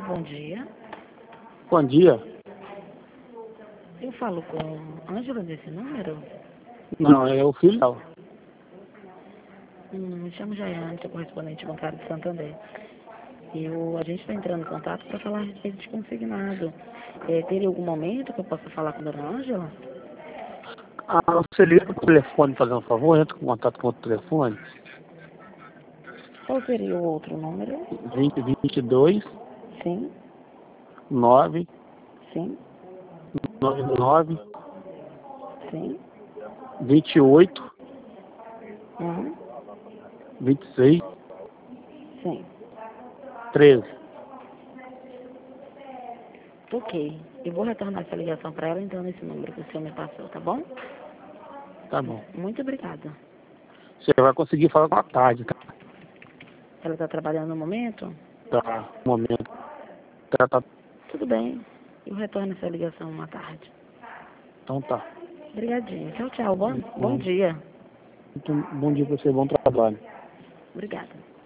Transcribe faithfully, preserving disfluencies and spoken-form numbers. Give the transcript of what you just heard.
bom dia. Bom dia. Eu falo com Ângela desse número? Não, é o filho dela. Hum, me chamo Jaiane, sou correspondente bancário de Santander. Eu, a gente está entrando em contato para falar a respeito de consignado. É, teria algum momento que eu possa falar com a dona Ângela? Ah, você liga para o telefone, fazer um favor, entra em contato com o telefone. Qual seria o outro número? vinte, vinte e dois, Sim, nove, sim, nove nove, sim. vinte e oito, Uhum, vinte e seis, sim. treze. Ok. Eu vou retornar essa ligação para ela, então, nesse número que o senhor me passou, tá bom? Tá bom. Muito obrigada. Você vai conseguir falar com a tarde, tá? Ela está trabalhando no momento? Tá, no momento. Tá, tá. Tudo bem. Eu retorno essa ligação uma tarde. Então tá. Obrigadinho. Tchau, tchau. Bom, bom Bom, dia. muito bom dia para você, bom trabalho. Obrigada.